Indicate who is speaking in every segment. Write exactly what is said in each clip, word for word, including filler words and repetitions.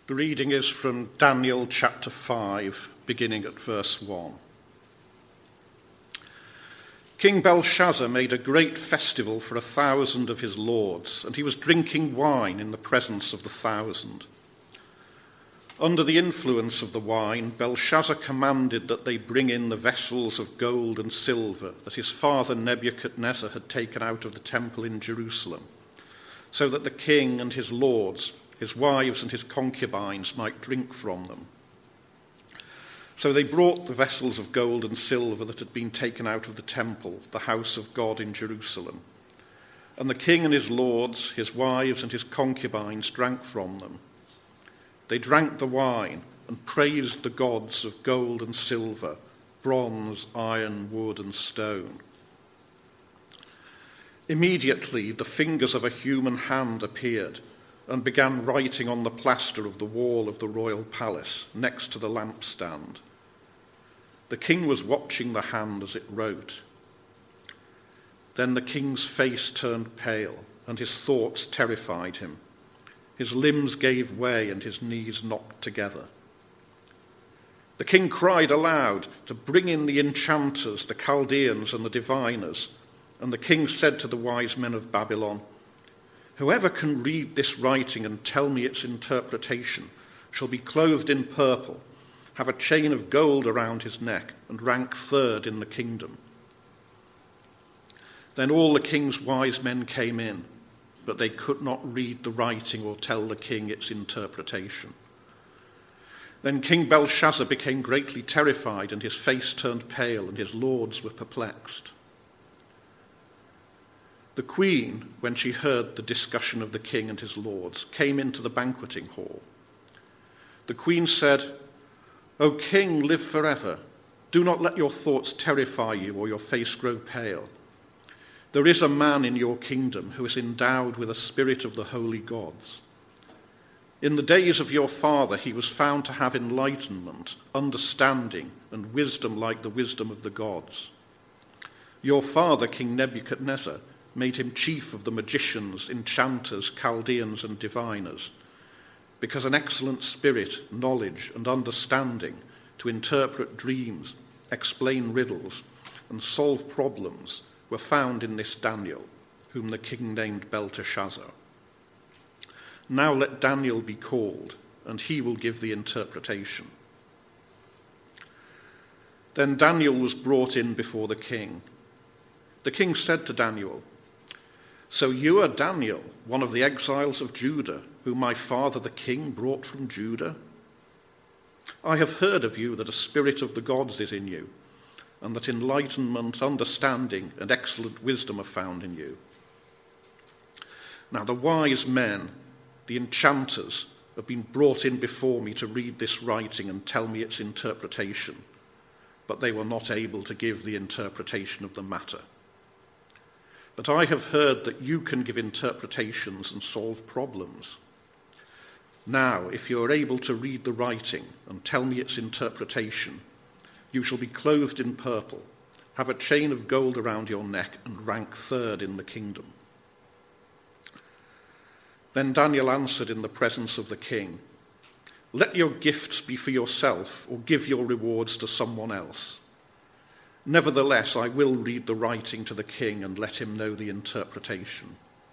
Speaker 1: The reading is from Daniel chapter five, beginning at verse one. King Belshazzar made a great festival for a thousand of his lords, and he was drinking wine in the presence of the thousand. Under the influence of the wine, Belshazzar commanded that they bring in the vessels of gold and silver that his father Nebuchadnezzar had taken out of the temple in Jerusalem, so that the king and his lords, his wives and his concubines might drink from them. So they brought the vessels of gold and silver that had been taken out of the temple, the house of God in Jerusalem. And the king and his lords, his wives and his concubines drank from them. They drank the wine and praised the gods of gold and silver, bronze, iron, wood, and stone. Immediately the fingers of a human hand appeared and began writing on the plaster of the wall of the royal palace next to the lampstand. The king was watching the hand as it wrote. Then the king's face turned pale, and his thoughts terrified him. His limbs gave way and his knees knocked together. The king cried aloud to bring in the enchanters, the Chaldeans and the diviners. And the king said to the wise men of Babylon, "Whoever can read this writing and tell me its interpretation shall be clothed in purple, have a chain of gold around his neck, and rank third in the kingdom." Then all the king's wise men came in, but they could not read the writing or tell the king its interpretation. Then King Belshazzar became greatly terrified, and his face turned pale, and his lords were perplexed. The queen, when she heard the discussion of the king and his lords, came into the banqueting hall. The queen said, "O king, live forever. Do not let your thoughts terrify you or your face grow pale. There is a man in your kingdom who is endowed with a spirit of the holy gods. In the days of your father he was found to have enlightenment, understanding, and wisdom like the wisdom of the gods. Your father, King Nebuchadnezzar, made him chief of the magicians, enchanters, Chaldeans, and diviners, because an excellent spirit, knowledge, and understanding to interpret dreams, explain riddles, and solve problems were found in this Daniel, whom the king named Belteshazzar. Now let Daniel be called, and he will give the interpretation." Then Daniel was brought in before the king. The king said to Daniel, "So you are Daniel, one of the exiles of Judah, whom my father the king brought from Judah? I have heard of you that a spirit of the gods is in you, and that enlightenment, understanding, and excellent wisdom are found in you. Now the wise men, the enchanters, have been brought in before me to read this writing and tell me its interpretation, but they were not able to give the interpretation of the matter. But I have heard that you can give interpretations and solve problems. Now, if you are able to read the writing and tell me its interpretation, you shall be clothed in purple, have a chain of gold around your neck, and rank third in the kingdom." Then Daniel answered in the presence of the king, "Let your gifts be for yourself, or give your rewards to someone else. Nevertheless, I will read the writing to the king and let him know the interpretation.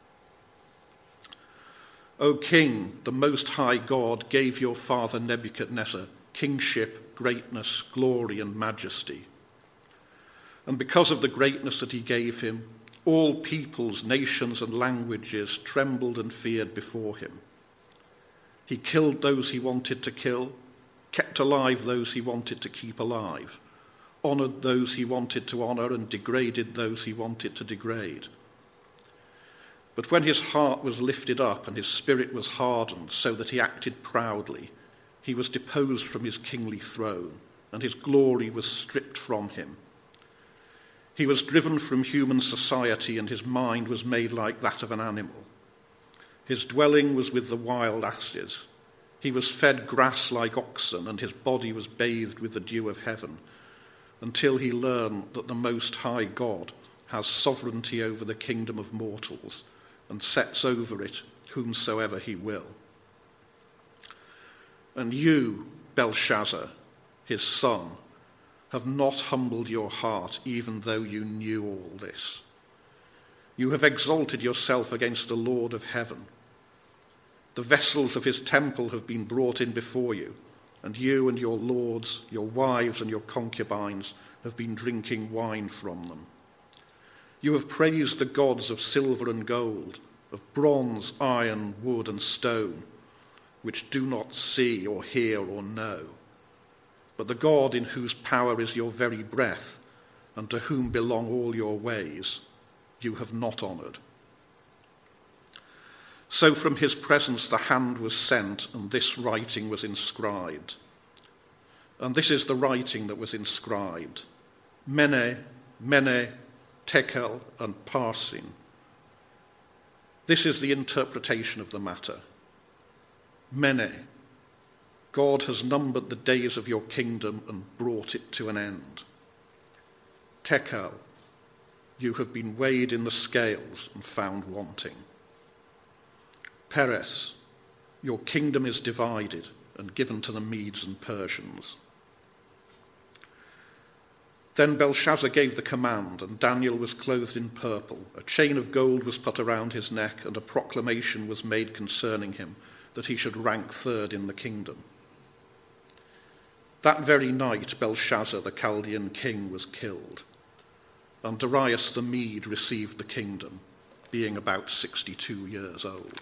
Speaker 1: O king, the Most High God gave your father Nebuchadnezzar kingship, greatness, glory, and majesty. And because of the greatness that he gave him, all peoples, nations, and languages trembled and feared before him. He killed those he wanted to kill, kept alive those he wanted to keep alive, honored those he wanted to honor, and degraded those he wanted to degrade. But when his heart was lifted up and his spirit was hardened so that he acted proudly, he was deposed from his kingly throne, and his glory was stripped from him. He was driven from human society, and his mind was made like that of an animal. His dwelling was with the wild asses. He was fed grass like oxen, and his body was bathed with the dew of heaven, until he learned that the Most High God has sovereignty over the kingdom of mortals, and sets over it whomsoever he will. And you, Belshazzar, his son, have not humbled your heart, even though you knew all this. You have exalted yourself against the Lord of heaven. The vessels of his temple have been brought in before you, and you and your lords, your wives and your concubines have been drinking wine from them. You have praised the gods of silver and gold, of bronze, iron, wood and stone, which do not see or hear or know. But the God in whose power is your very breath, and to whom belong all your ways, you have not honoured. So from his presence the hand was sent, and this writing was inscribed. And this is the writing that was inscribed: Mene, Mene, Tekel, and Parsin. This is the interpretation of the matter. Mene, God has numbered the days of your kingdom and brought it to an end. Tekel, you have been weighed in the scales and found wanting. Peres, your kingdom is divided and given to the Medes and Persians. Then Belshazzar gave the command, and Daniel was clothed in purple. A chain of gold was put around his neck, and a proclamation was made concerning him, that he should rank third in the kingdom. That very night Belshazzar, the Chaldean king, was killed, and Darius the Mede received the kingdom, being about sixty-two years old.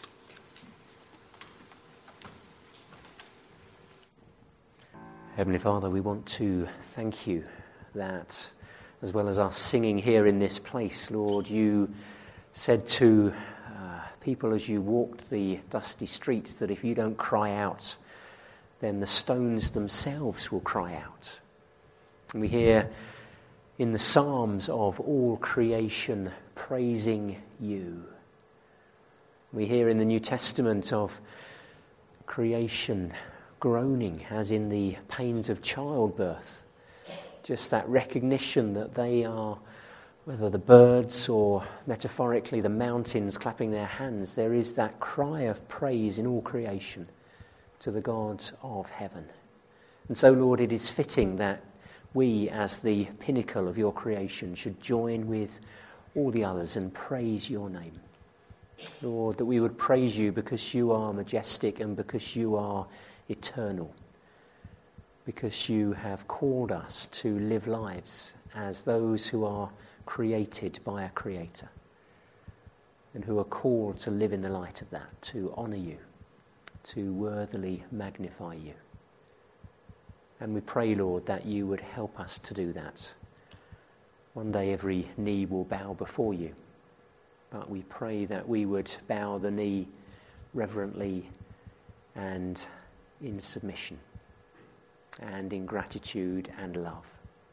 Speaker 2: Heavenly Father, we want to thank you that, as well as our singing here in this place, Lord, you said to uh, people as you walked the dusty streets that if you don't cry out, then the stones themselves will cry out. And we hear in the Psalms of all creation praising you. We hear in the New Testament of creation groaning as in the pains of childbirth. Just that recognition that they are, whether the birds or metaphorically the mountains clapping their hands, there is that cry of praise in all creation to the God of heaven. And so, Lord, it is fitting that we, as the pinnacle of your creation, should join with all the others and praise your name. Lord, that we would praise you because you are majestic and because you are eternal, because you have called us to live lives as those who are created by a creator and who are called to live in the light of that, to honour you, to worthily magnify you. And we pray, Lord, that you would help us to do that. One day every knee will bow before you, but we pray that we would bow the knee reverently and in submission and in gratitude and love.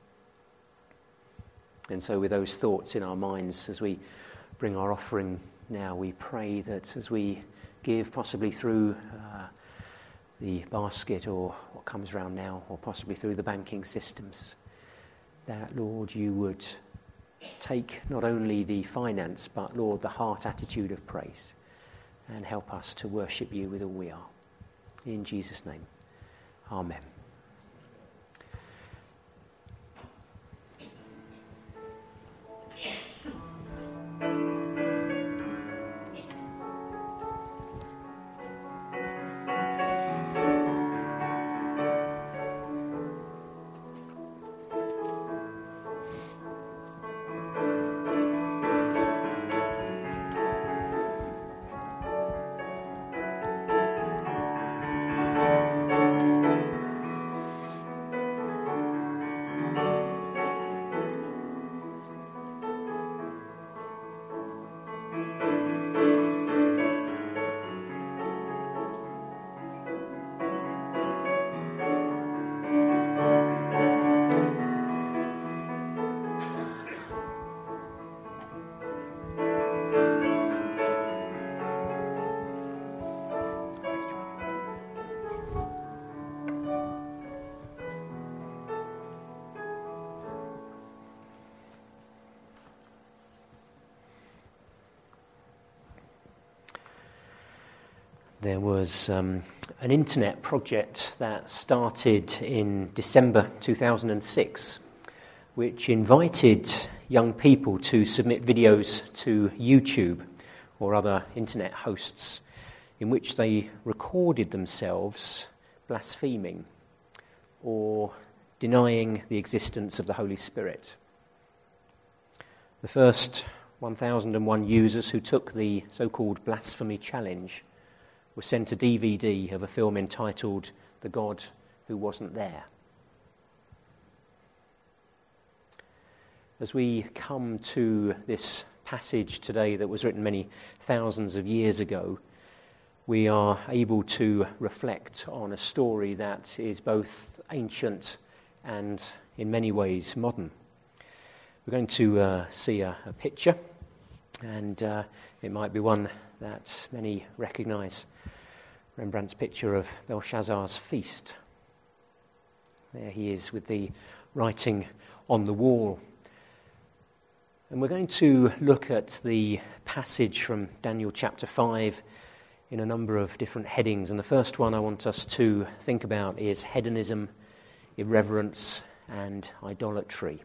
Speaker 2: And so with those thoughts in our minds, as we bring our offering now, we pray that as we give, possibly through uh, the basket or what comes around now, or possibly through the banking systems, that, Lord, you would take not only the finance, but, Lord, the heart attitude of praise, and help us to worship you with all we are. In Jesus' name, amen. There was um, an internet project that started in December two thousand six, which invited young people to submit videos to YouTube or other internet hosts in which they recorded themselves blaspheming or denying the existence of the Holy Spirit. The first one thousand one users who took the so-called blasphemy challenge were sent a D V D of a film entitled The God Who Wasn't There. As we come to this passage today that was written many thousands of years ago, we are able to reflect on a story that is both ancient and in many ways modern. We're going to uh, see a, a picture, and uh, it might be one that many recognise. Rembrandt's picture of Belshazzar's feast. There he is with the writing on the wall. And we're going to look at the passage from Daniel chapter five in a number of different headings. And the first one I want us to think about is hedonism, irreverence, and idolatry.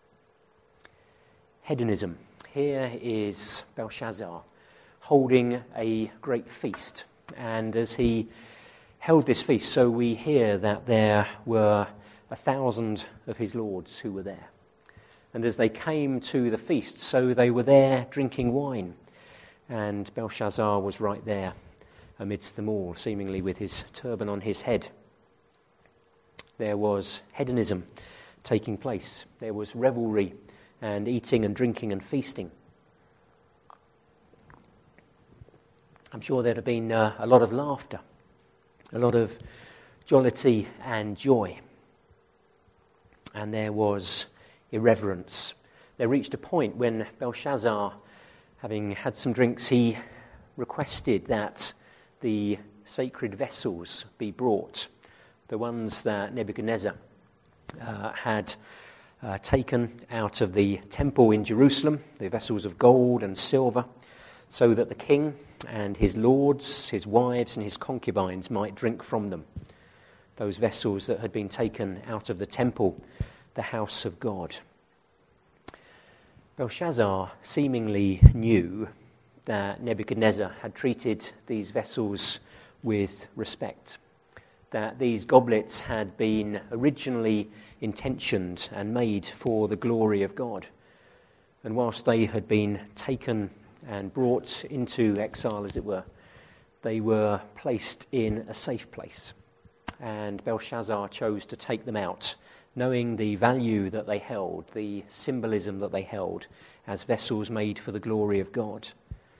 Speaker 2: Hedonism. Here is Belshazzar holding a great feast. And as he held this feast, so we hear that there were a thousand of his lords who were there. And as they came to the feast, so they were there drinking wine. And Belshazzar was right there amidst them all, seemingly with his turban on his head. There was hedonism taking place. There was revelry and eating and drinking and feasting. I'm sure there'd have been uh, a lot of laughter, a lot of jollity and joy. And there was irreverence. They reached a point when Belshazzar, having had some drinks, he requested that the sacred vessels be brought, the ones that Nebuchadnezzar uh, had uh, taken out of the temple in Jerusalem, the vessels of gold and silver, so that the king and his lords, his wives and his concubines might drink from them, those vessels that had been taken out of the temple, the house of God. Belshazzar seemingly knew that Nebuchadnezzar had treated these vessels with respect, that these goblets had been originally intentioned and made for the glory of God. And whilst they had been taken and brought into exile, as it were, they were placed in a safe place. And Belshazzar chose to take them out, knowing the value that they held, the symbolism that they held as vessels made for the glory of God.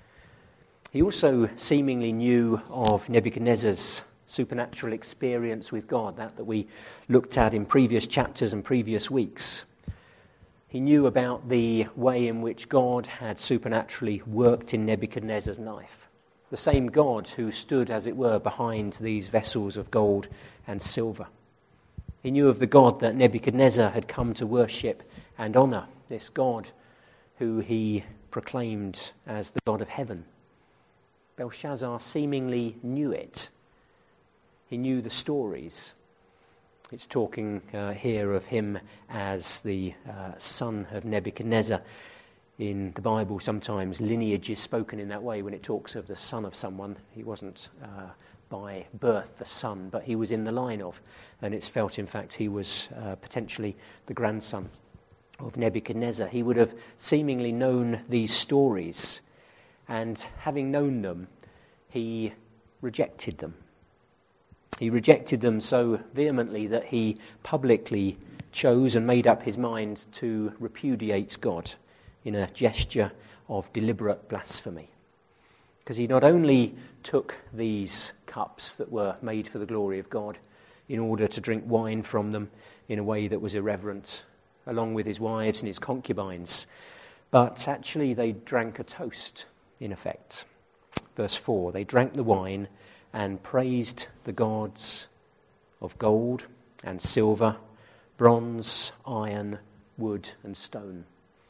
Speaker 2: He also seemingly knew of Nebuchadnezzar's supernatural experience with God, that that we looked at in previous chapters and previous weeks. He knew about the way in which God had supernaturally worked in Nebuchadnezzar's life. The same God who stood, as it were, behind these vessels of gold and silver. He knew of the God that Nebuchadnezzar had come to worship and honour, this God who he proclaimed as the God of heaven. Belshazzar seemingly knew it. He knew the stories. It's talking uh, here of him as the uh, son of Nebuchadnezzar. In the Bible, sometimes lineage is spoken in that way when it talks of the son of someone. He wasn't uh, by birth the son, but he was in the line of. And it's felt, in fact, he was uh, potentially the grandson of Nebuchadnezzar. He would have seemingly known these stories. And having known them, he rejected them. He rejected them so vehemently that he publicly chose and made up his mind to repudiate God in a gesture of deliberate blasphemy. Because he not only took these cups that were made for the glory of God in order to drink wine from them in a way that was irreverent, along with his wives and his concubines, but actually they drank a toast, in effect. Verse four, they drank the wine and praised the gods of gold and silver, bronze, iron, wood and stone.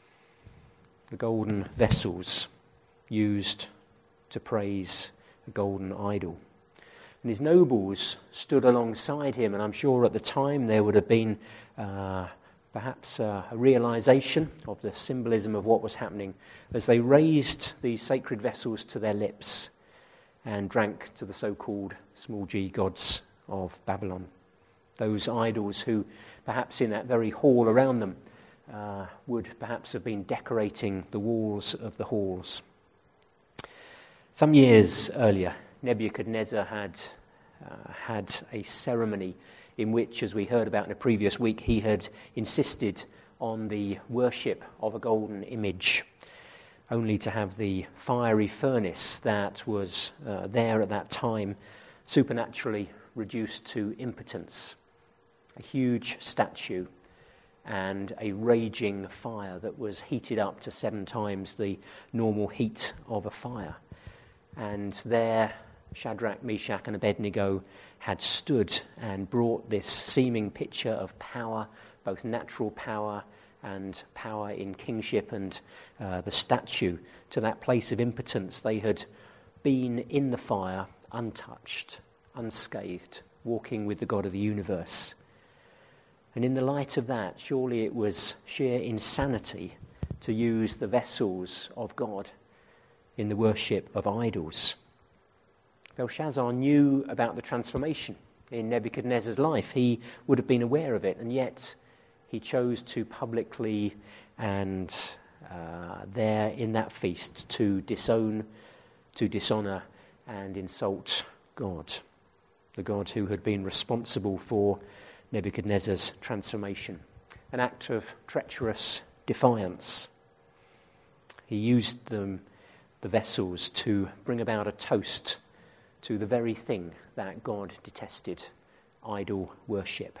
Speaker 2: The golden vessels used to praise a golden idol. And his nobles stood alongside him, and I'm sure at the time there would have been uh, perhaps uh, a realization of the symbolism of what was happening as they raised these sacred vessels to their lips and drank to the so-called small g gods of Babylon. Those idols who perhaps in that very hall around them uh, would perhaps have been decorating the walls of the halls. Some years earlier, Nebuchadnezzar had uh, had a ceremony in which, as we heard about in a previous week, he had insisted on the worship of a golden image, only to have the fiery furnace that was uh, there at that time supernaturally reduced to impotence. A huge statue and a raging fire that was heated up to seven times the normal heat of a fire. And there, Shadrach, Meshach, and Abednego had stood and brought this seeming picture of power, both natural power and power in kingship, and uh, the statue to that place of impotence. They had been in the fire, untouched, unscathed, walking with the God of the universe. And in the light of that, surely it was sheer insanity to use the vessels of God in the worship of idols. Belshazzar knew about the transformation in Nebuchadnezzar's life. He would have been aware of it, and yet he chose to publicly and uh, there in that feast to disown, to dishonour and insult God, the God who had been responsible for Nebuchadnezzar's transformation. An act of treacherous defiance. He used them, the vessels, to bring about a toast to the very thing that God detested, idol worship.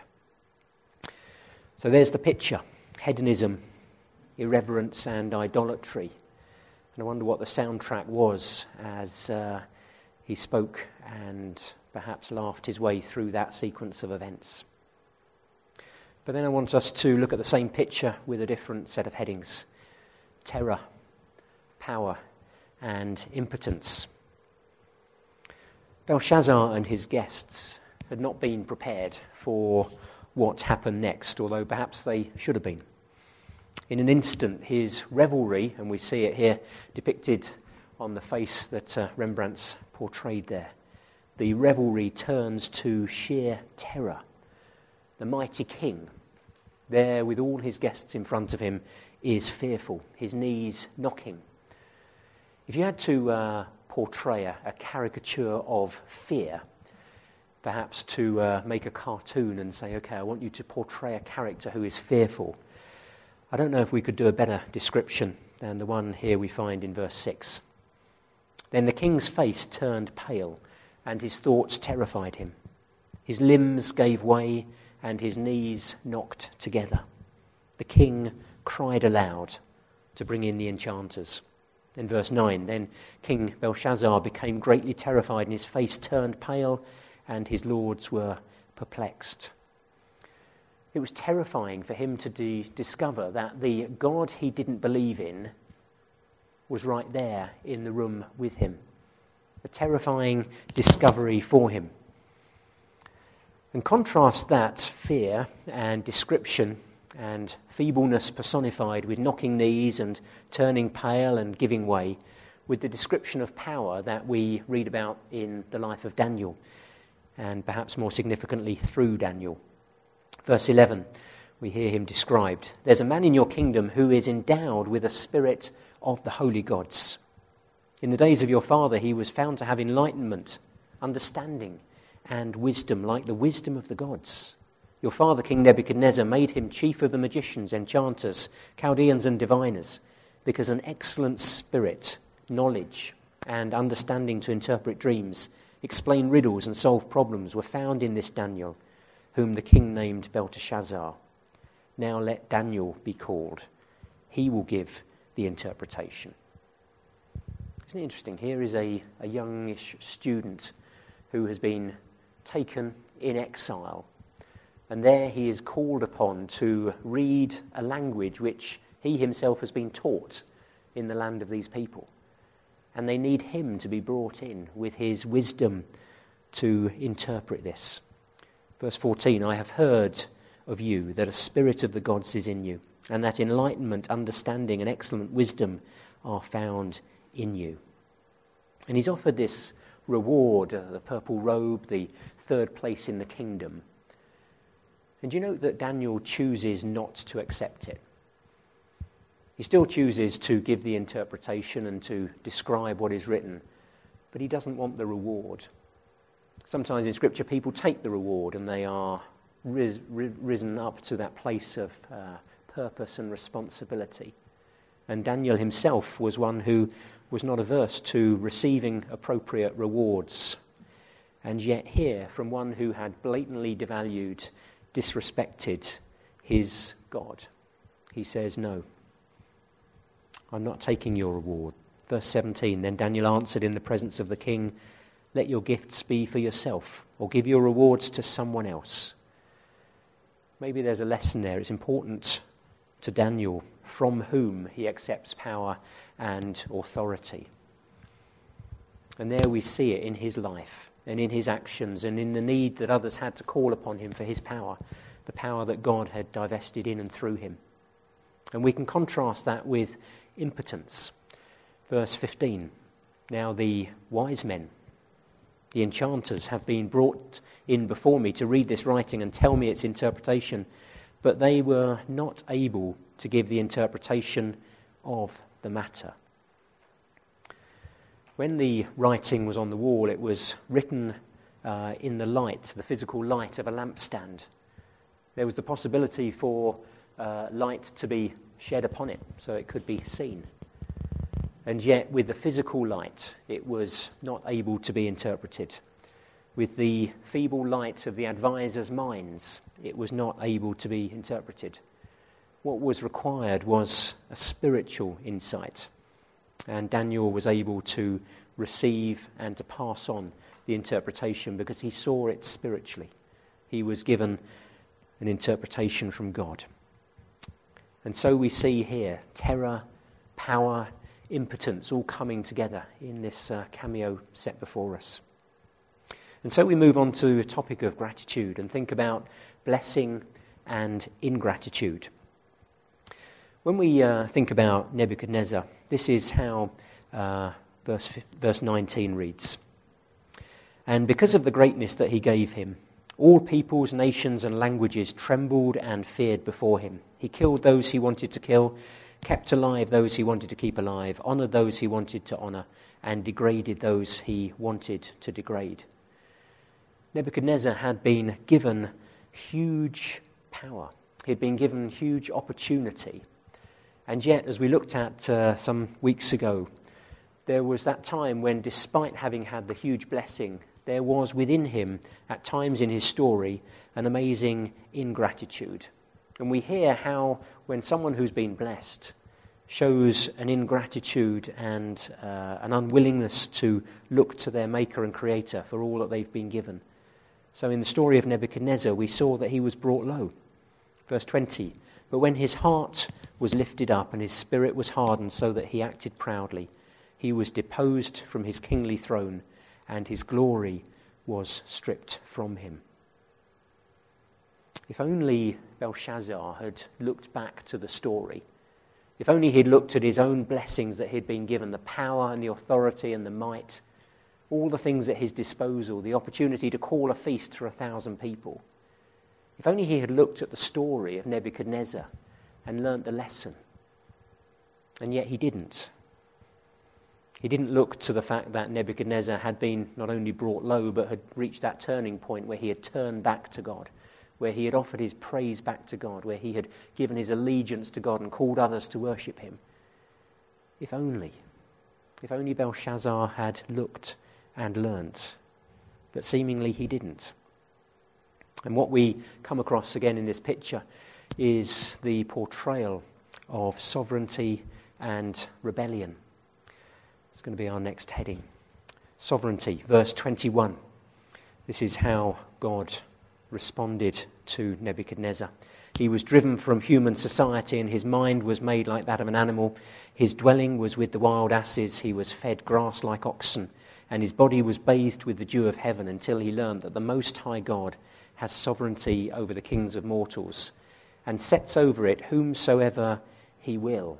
Speaker 2: So there's the picture: hedonism, irreverence and idolatry. And I wonder what the soundtrack was as uh, he spoke and perhaps laughed his way through that sequence of events. But then I want us to look at the same picture with a different set of headings: terror, power and impotence. Belshazzar and his guests had not been prepared for what happened next, although perhaps they should have been. In an instant, his revelry, and we see it here depicted on the face that uh, Rembrandt's portrayed there, the revelry turns to sheer terror. The mighty king, there with all his guests in front of him, is fearful, his knees knocking. If you had to uh, portray a, a caricature of fear, perhaps to uh, make a cartoon and say, okay, I want you to portray a character who is fearful, I don't know if we could do a better description than the one here we find in verse six. Then the king's face turned pale, and his thoughts terrified him. His limbs gave way, and his knees knocked together. The king cried aloud to bring in the enchanters. In verse nine, then King Belshazzar became greatly terrified, and his face turned pale, and his lords were perplexed. It was terrifying for him to de- discover that the God he didn't believe in was right there in the room with him. A terrifying discovery for him. And contrast that fear and description and feebleness personified with knocking knees and turning pale and giving way with the description of power that we read about in the life of Daniel, and perhaps more significantly through Daniel. Verse eleven, we hear him described: "There's a man in your kingdom who is endowed with a spirit of the holy gods. In the days of your father he was found to have enlightenment, understanding, and wisdom like the wisdom of the gods. Your father, King Nebuchadnezzar, made him chief of the magicians, enchanters, Chaldeans, and diviners, because an excellent spirit, knowledge, and understanding to interpret dreams, explain riddles, and solve problems were found in this Daniel, whom the king named Belteshazzar. Now let Daniel be called. He will give the interpretation." Isn't it interesting? Here is a, a youngish student who has been taken in exile. And there he is called upon to read a language which he himself has been taught in the land of these people. And they need him to be brought in with his wisdom, to interpret this. Verse fourteen, I have heard of you that a spirit of the gods is in you, and that enlightenment, understanding, and excellent wisdom are found in you. And he's offered this reward, uh, the purple robe, the third place in the kingdom. And you know that Daniel chooses not to accept it. He still chooses to give the interpretation and to describe what is written, but he doesn't want the reward. Sometimes in Scripture people take the reward and they are ris- risen up to that place of uh, purpose and responsibility. And Daniel himself was one who was not averse to receiving appropriate rewards. And yet here, from one who had blatantly devalued, disrespected his God, he says, no, I'm not taking your reward. Verse seventeen, then Daniel answered in the presence of the king, let your gifts be for yourself, or give your rewards to someone else. Maybe there's a lesson there. It's important to Daniel from whom he accepts power and authority. And there we see it in his life and in his actions and in the need that others had to call upon him for his power, the power that God had divested in and through him. And we can contrast that with impotence. Verse fifteen, now the wise men, the enchanters, have been brought in before me to read this writing and tell me its interpretation, but they were not able to give the interpretation of the matter. When the writing was on the wall, it was written uh, in the light, the physical light of a lampstand. There was the possibility for uh, light to be shed upon it so it could be seen. And yet, with the physical light, it was not able to be interpreted. With the feeble light of the advisors' minds, it was not able to be interpreted. What was required was a spiritual insight. And Daniel was able to receive and to pass on the interpretation because he saw it spiritually. He was given an interpretation from God. And so we see here terror, power, impotence all coming together in this uh, cameo set before us. And so we move on to a topic of gratitude and think about blessing and ingratitude. When we uh, think about Nebuchadnezzar, this is how uh, verse, verse nineteen reads. And because of the greatness that he gave him, all peoples, nations, and languages trembled and feared before him. He killed those he wanted to kill, kept alive those he wanted to keep alive, honoured those he wanted to honour, and degraded those he wanted to degrade. Nebuchadnezzar had been given huge power. He had been given huge opportunity. And yet, as we looked at uh, some weeks ago, there was that time when, despite having had the huge blessing, there was within him, at times in his story, an amazing ingratitude. And we hear how when someone who's been blessed shows an ingratitude and uh, an unwillingness to look to their maker and creator for all that they've been given. So in the story of Nebuchadnezzar, we saw that he was brought low. Verse twenty, but when his heart was lifted up and his spirit was hardened so that he acted proudly, he was deposed from his kingly throne and his glory was stripped from him. If only Belshazzar had looked back to the story, if only he'd looked at his own blessings that he'd been given, the power and the authority and the might, all the things at his disposal, the opportunity to call a feast for a thousand people. If only he had looked at the story of Nebuchadnezzar and learnt the lesson. And yet he didn't. He didn't look to the fact that Nebuchadnezzar had been not only brought low, but had reached that turning point where he had turned back to God, where he had offered his praise back to God, where he had given his allegiance to God and called others to worship him. If only, if only Belshazzar had looked and learnt, but seemingly he didn't. And what we come across again in this picture is the portrayal of sovereignty and rebellion. It's going to be our next heading. Sovereignty, verse twenty-one. This is how God responded to Nebuchadnezzar. He was driven from human society, and his mind was made like that of an animal. His dwelling was with the wild asses. He was fed grass like oxen, and his body was bathed with the dew of heaven, until he learned that the Most High God has sovereignty over the kings of mortals and sets over it whomsoever he will.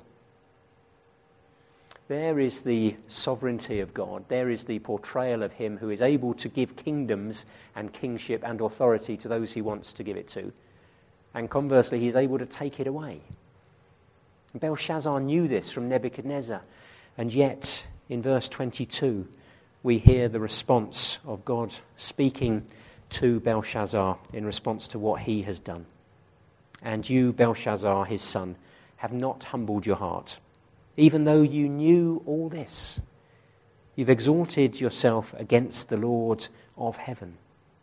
Speaker 2: There is the sovereignty of God. There is the portrayal of him who is able to give kingdoms and kingship and authority to those he wants to give it to. And conversely, he's able to take it away. Belshazzar knew this from Nebuchadnezzar. And yet, in verse twenty-two, we hear the response of God speaking to Belshazzar in response to what he has done. And you, Belshazzar, his son, have not humbled your heart. Even though you knew all this, you've exalted yourself against the Lord of heaven.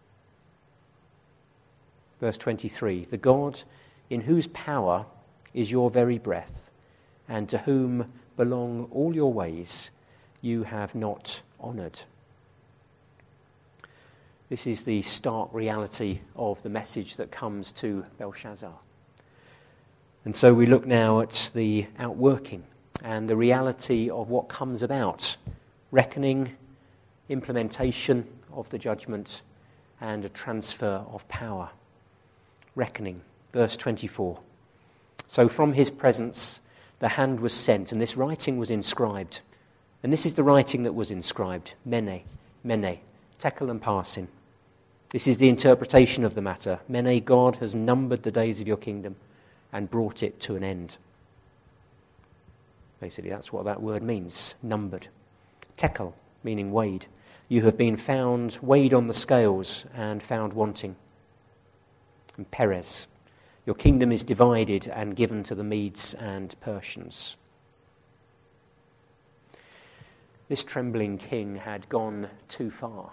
Speaker 2: Verse twenty-three, the God in whose power is your very breath, and to whom belong all your ways, you have not honoured. This is the stark reality of the message that comes to Belshazzar. And so we look now at the outworking and the reality of what comes about, reckoning, implementation of the judgment, and a transfer of power. Reckoning, verse twenty-four. So from his presence the hand was sent, and this writing was inscribed. And this is the writing that was inscribed, Mene, Mene, Tekel and Parsin. This is the interpretation of the matter. Mene, God has numbered the days of your kingdom and brought it to an end. Basically, that's what that word means, numbered. Tekel, meaning weighed. You have been found, weighed on the scales and found wanting. And Perez, your kingdom is divided and given to the Medes and Persians. This trembling king had gone too far.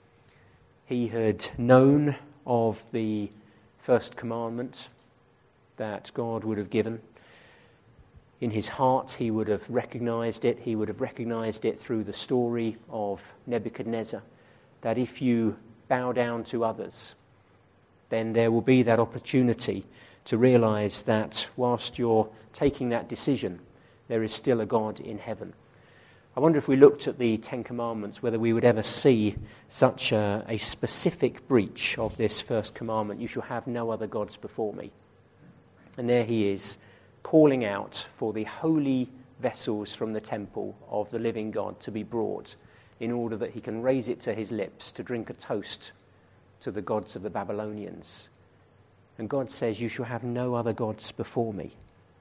Speaker 2: He had known of the first commandment that God would have given. In his heart, he would have recognized it. He would have recognized it through the story of Nebuchadnezzar, that if you bow down to others, then there will be that opportunity to realize that whilst you're taking that decision, there is still a God in heaven. I wonder if we looked at the Ten Commandments, whether we would ever see such a, a specific breach of this first commandment, you shall have no other gods before me. And there he is, calling out for the holy vessels from the temple of the living God to be brought, in order that he can raise it to his lips to drink a toast to the gods of the Babylonians. And God says, you shall have no other gods before me.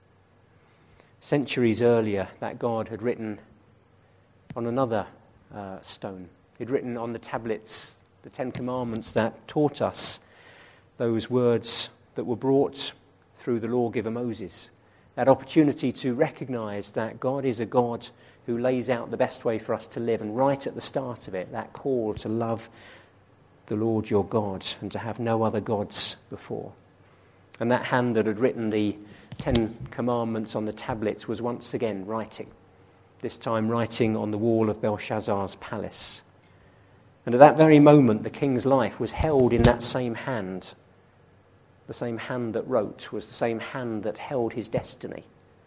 Speaker 2: Centuries earlier, that God had written on another uh, stone. He'd written on the tablets the Ten Commandments that taught us those words that were brought through the lawgiver Moses. That opportunity to recognize that God is a God who lays out the best way for us to live. And right at the start of it, that call to love the Lord your God and to have no other gods before. And that hand that had written the Ten Commandments on the tablets was once again writing, this time writing on the wall of Belshazzar's palace. And at that very moment, the king's life was held in that same hand. The same hand that wrote was the same hand that held his destiny.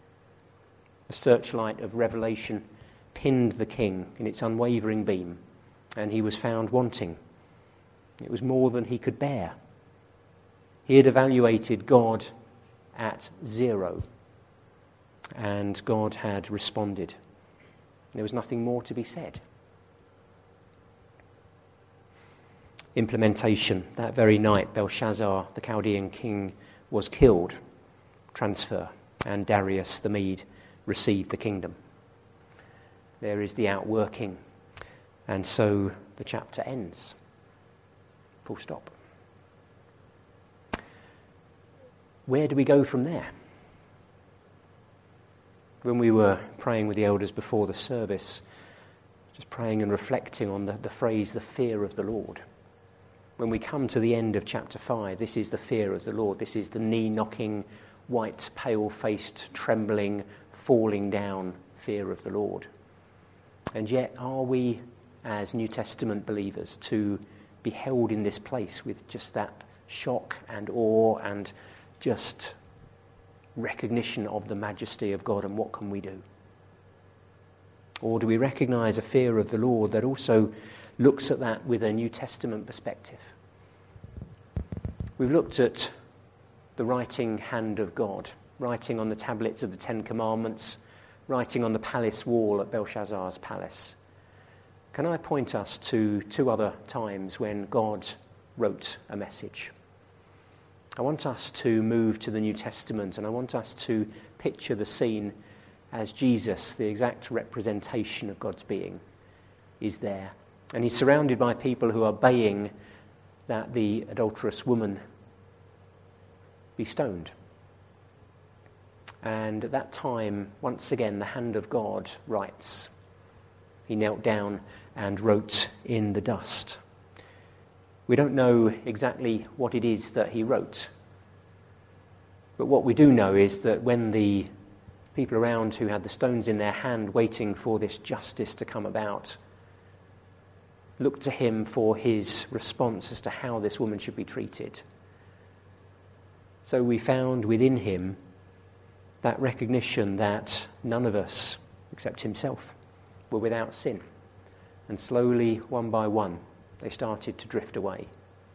Speaker 2: The searchlight of revelation pinned the king in its unwavering beam, and he was found wanting. It was more than he could bear. He had evaluated God at zero, and God had responded. There was nothing more to be said. Implementation. That very night, Belshazzar, the Chaldean king, was killed. Transfer. And Darius the Mede received the kingdom. There is the outworking. And so the chapter ends. Full stop. Where do we go from there? When we were praying with the elders before the service, just praying and reflecting on the, the phrase, the fear of the Lord. When we come to the end of chapter five, this is the fear of the Lord. This is the knee-knocking, white, pale-faced, trembling, falling down fear of the Lord. And yet, are we, as New Testament believers, to be held in this place with just that shock and awe and just recognition of the majesty of God and what can we do? Or do we recognize a fear of the Lord that also looks at that with a New Testament perspective? We've looked at the writing hand of God, writing on the tablets of the Ten Commandments, writing on the palace wall at Belshazzar's palace. Can I point us to two other times when God wrote a message? I want us to move to the New Testament, and I want us to picture the scene as Jesus, the exact representation of God's being, is there. And he's surrounded by people who are baying that the adulterous woman be stoned. And at that time, once again, the hand of God writes. He knelt down and wrote in the dust. We don't know exactly what it is that he wrote. But what we do know is that when the people around who had the stones in their hand waiting for this justice to come about looked to him for his response as to how this woman should be treated. So we found within him that recognition that none of us, except himself, were without sin. And slowly, one by one, they started to drift away.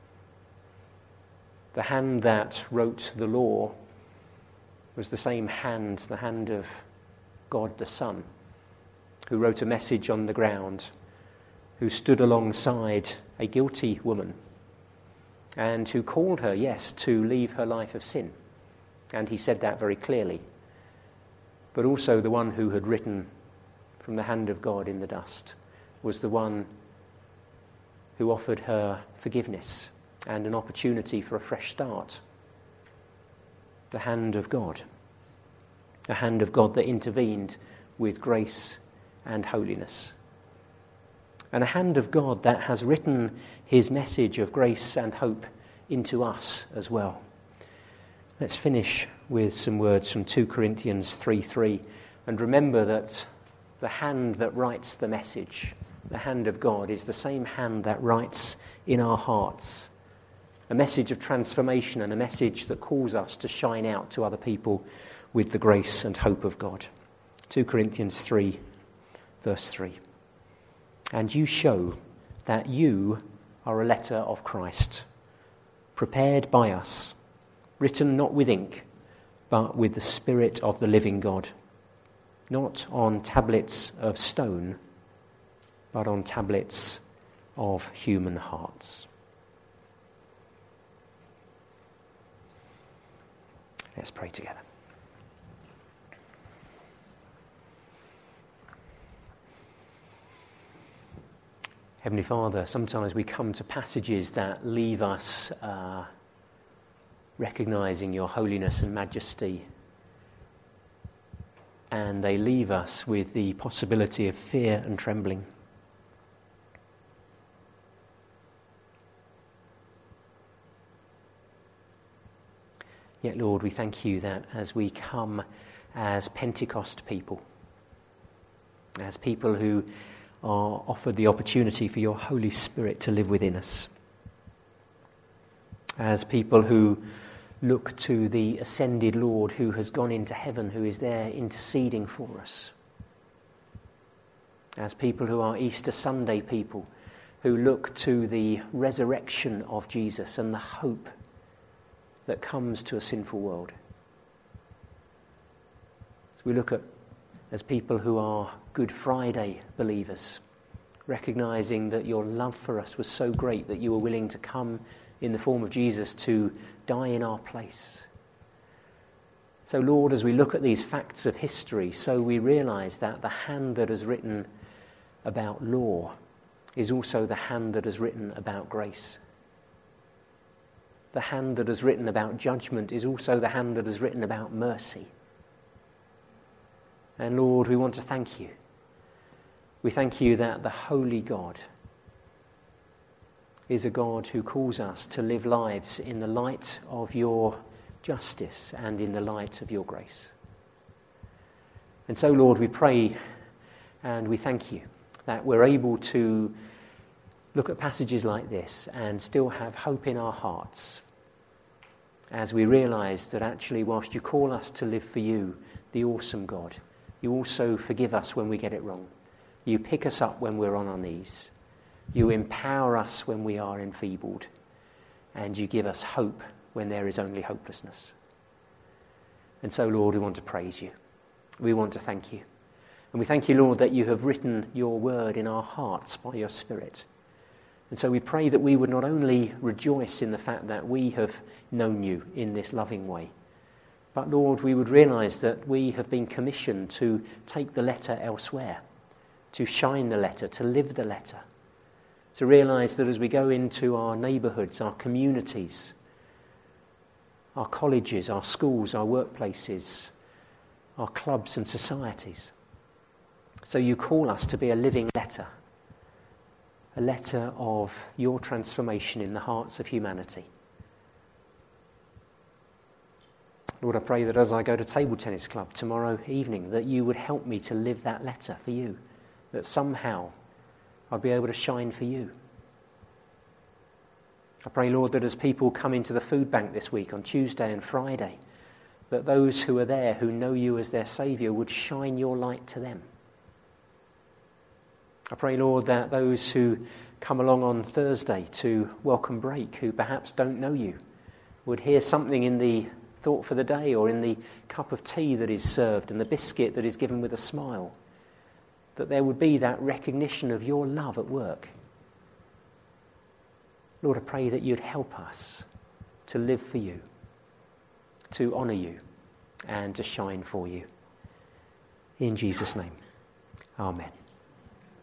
Speaker 2: The hand that wrote the law was the same hand, the hand of God the Son, who wrote a message on the ground, who stood alongside a guilty woman, and who called her, yes, to leave her life of sin. And he said that very clearly. But also the one who had written from the hand of God in the dust was the one who offered her forgiveness and an opportunity for a fresh start. The hand of God. The hand of God that intervened with grace and holiness. And a hand of God that has written his message of grace and hope into us as well. Let's finish with some words from two Corinthians three three. And remember that the hand that writes the message, the hand of God, is the same hand that writes in our hearts a message of transformation and a message that calls us to shine out to other people with the grace and hope of God. two Corinthians three, verse three. And you show that you are a letter of Christ, prepared by us, written not with ink, but with the Spirit of the living God, not on tablets of stone, but on tablets of human hearts. Let's pray together. Heavenly Father, sometimes we come to passages that leave us uh, recognizing your holiness and majesty, and they leave us with the possibility of fear and trembling. Yet, Lord, we thank you that as we come as Pentecost people, as people who are offered the opportunity for your Holy Spirit to live within us, as people who look to the ascended Lord who has gone into heaven, who is there interceding for us, as people who are Easter Sunday people, who look to the resurrection of Jesus and the hope that comes to a sinful world. As we look at as people who are Good Friday believers, recognizing that your love for us was so great that you were willing to come in the form of Jesus to die in our place. So, Lord, as we look at these facts of history, so we realize that the hand that has written about law is also the hand that has written about grace. The hand that has written about judgment is also the hand that has written about mercy. And Lord, we want to thank you. We thank you that the holy God is a God who calls us to live lives in the light of your justice and in the light of your grace. And so, Lord, we pray and we thank you that we're able to look at passages like this and still have hope in our hearts as we realise that actually whilst you call us to live for you, the awesome God, you also forgive us when we get it wrong. You pick us up when we're on our knees. You empower us when we are enfeebled. And you give us hope when there is only hopelessness. And so, Lord, we want to praise you. We want to thank you. And we thank you, Lord, that you have written your word in our hearts by your Spirit. And so we pray that we would not only rejoice in the fact that we have known you in this loving way, but, Lord, we would realise that we have been commissioned to take the letter elsewhere, to shine the letter, to live the letter, to realise that as we go into our neighbourhoods, our communities, our colleges, our schools, our workplaces, our clubs and societies. So you call us to be a living letter, a letter of your transformation in the hearts of humanity. Lord, I pray that as I go to table tennis club tomorrow evening, that you would help me to live that letter for you, that somehow I'll be able to shine for you. I pray, Lord, that as people come into the food bank this week on Tuesday and Friday, that those who are there who know you as their Saviour would shine your light to them. I pray, Lord, that those who come along on Thursday to welcome break, who perhaps don't know you, would hear something in the thought for the day or in the cup of tea that is served and the biscuit that is given with a smile, that there would be that recognition of your love at work. Lord, I pray that you'd help us to live for you, to honour you, and to shine for you. In Jesus' name, amen.